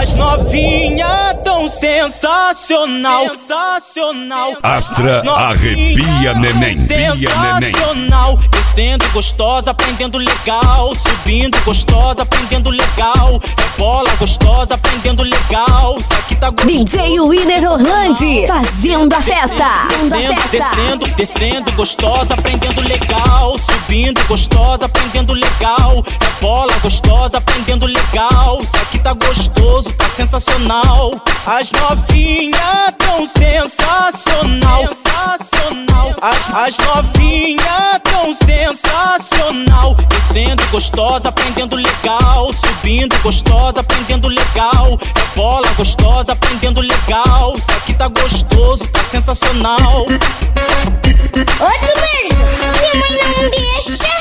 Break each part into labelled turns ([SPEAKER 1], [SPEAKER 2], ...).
[SPEAKER 1] As novinha tão sensacional.
[SPEAKER 2] Astra arrepia neném.
[SPEAKER 1] Sensacional. Descendo gostosa, aprendendo legal. Subindo gostosa, aprendendo legal. É bola gostosa, aprendendo legal. Isso aqui tá gostoso.
[SPEAKER 3] DJ Winner Orlandi, fazendo a festa.
[SPEAKER 1] Descendo gostosa, aprendendo legal. Subindo gostosa, aprendendo legal. É bola gostosa, aprendendo legal. Isso aqui tá gostoso, tá sensacional. As novinha tão sensacional. As novinha tão sensacional. Descendo gostosa, aprendendo legal. Subindo gostosa, aprendendo legal. É bola gostosa, aprendendo legal. Isso aqui tá gostoso, tá sensacional.
[SPEAKER 4] Outro beijo, minha mãe não deixa.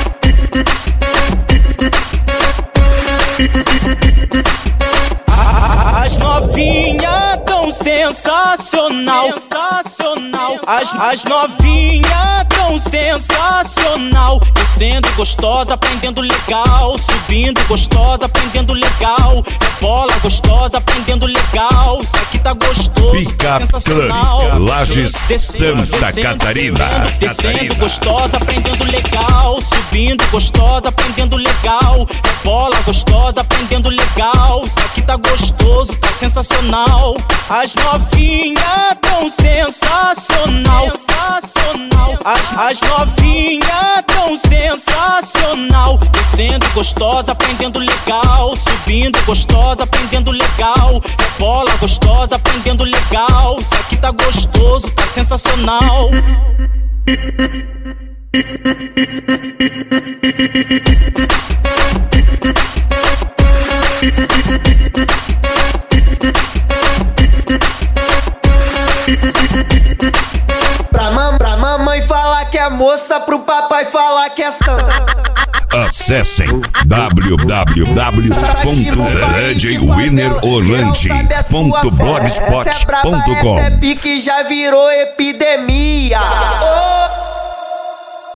[SPEAKER 1] As novinha tão sensacional. As novinha tão sensacional. Descendo gostosa, aprendendo legal. Subindo gostosa, aprendendo legal. É bola gostosa, aprendendo legal. Isso aqui tá gostoso,
[SPEAKER 2] Pica
[SPEAKER 1] sensacional.
[SPEAKER 2] Club, Lages, Santa Catarina.
[SPEAKER 1] Descendo gostosa, aprendendo legal. Subindo gostosa, aprendendo legal. É bola gostosa, aprendendo legal. Isso aqui tá gostoso, tá sensacional. As novinha tão sensacional. As novinha tão sensacional. Descendo gostosa, aprendendo legal. Subindo gostosa, aprendendo legal. É bola gostosa, aprendendo legal. Isso aqui tá gostoso, tá sensacional.
[SPEAKER 5] Pra mamãe falar que é moça, pro papai falar que é santa.
[SPEAKER 2] Acessem www.djwinnerorlandi.blogspot.com.
[SPEAKER 5] Essa é pique já virou epidemia.